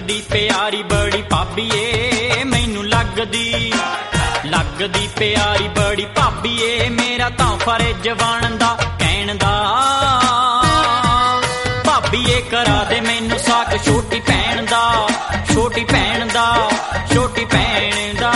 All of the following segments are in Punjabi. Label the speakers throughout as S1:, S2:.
S1: ਲੱਗਦੀ ਪਿਆਰੀ ਬੜੀ ਭਾਬੀਏ ਮੈਨੂੰ ਲੱਗਦੀ ਪਿਆਰੀ ਬੜੀ ਭਾਬੀਏ ਮੇਰਾ ਤਾਂ ਫਰਜ਼ ਬਣਦਾ ਕਹਿਣ ਦਾ ਭਾਬੀਏ ਕਰਾ ਦੇ ਮੈਨੂੰ ਸਾਕ ਛੋਟੀ ਭੈਣ ਦਾ ਛੋਟੀ ਭੈਣ ਦਾ ਛੋਟੀ ਭੈਣ ਦਾ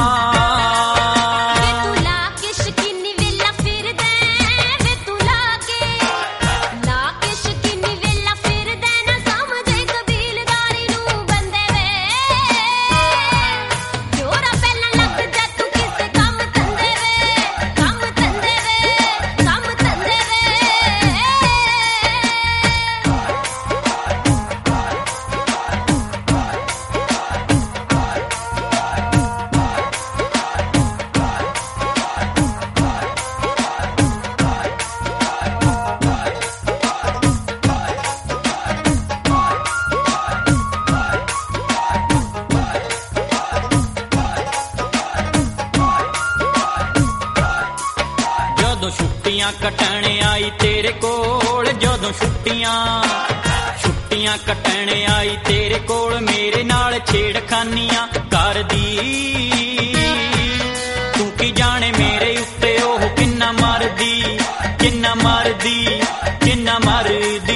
S1: ਕੱਟਣ ਆਈ ਤੇਰੇ ਕੋਲ ਜਦੋਂ ਛੁੱਟੀਆਂ ਕੱਟਣ ਆਈ ਤੇਰੇ ਕੋਲ ਮੇਰੇ ਨਾਲ ਛੇੜਖਾਨੀਆਂ ਕਰਦੀ ਤੂੰ ਕੀ ਜਾਣੇ ਮੇਰੇ ਉੱਤੇ ਉਹ ਕਿੰਨਾ ਮਰਦੀ ਕਿੰਨਾ ਮਰਦੀ ਕਿੰਨਾ ਮਰਦੀ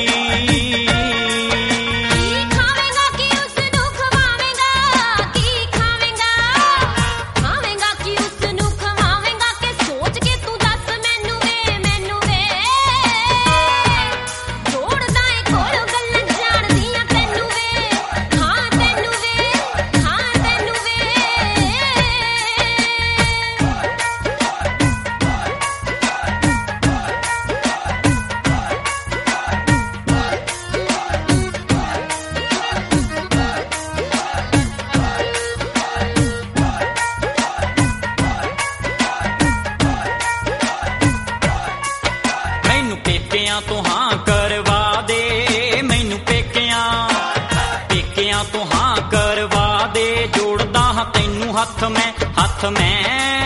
S1: ਤੋਂ ਹਾਂ ਕਰਵਾ ਦੇ ਮੈਨੂੰ ਪੇਕਿਆਂ ਤੋਂ ਹਾਂ ਕਰਵਾ ਦੇ ਜੋੜਦਾ ਹਾਂ ਤੈਨੂੰ ਹੱਥ ਮੈਂ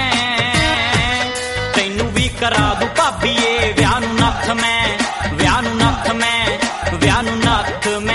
S1: ਤੈਨੂੰ ਵੀ ਕਰਾ ਦੂੰ ਭਾਬੀਏ ਵਿਆਹ ਨੂੰ ਨੱਥ ਮੈਂ ਵਿਆਹ ਨੂੰ ਨੱਥ ਮੈਂ ਵਿਆਹ ਨੂੰ ਨੱਥ ਮੈਂ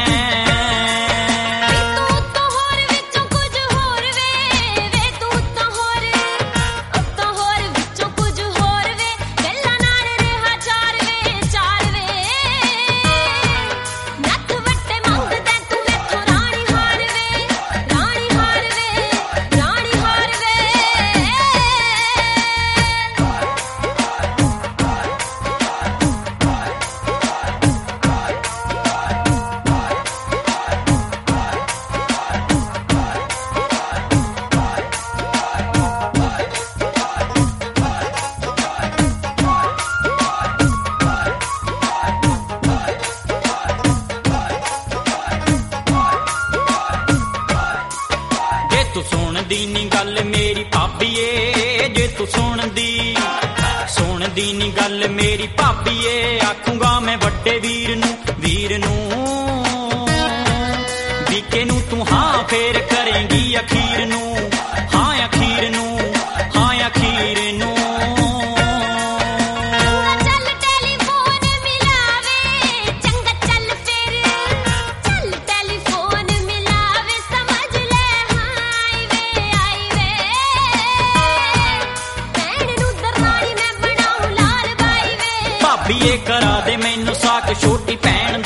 S1: ਸੁਣਦੀ ਨੀ ਗੱਲ ਮੇਰੀ ਭਾਬੀਏ ਜੇ ਤੂੰ ਸੁਣਦੀ ਨੀ ਗੱਲ ਮੇਰੀ ਭਾਬੀਏ ਆਖੂੰਗਾ ਮੈਂ ਵੱਡੇ ਵੀਰ ਨੂੰ ਵੀਕੇ ਨੂੰ ਤੂੰ ਹਾਂ ਫੇਰ ਕਰੇਂਗੀ ਅਖੀਰ ਨੂੰ ਹਾਂ ਅਖੀਰ ਨੂੰ ਹਾਂ ਅਖੀਰ ਨੂੰ ਭਾਬੀਏ ਕਰਾ ਦੇ ਮੈਨੂੰ ਸਾਕ ਛੋਟੀ ਭੈਣ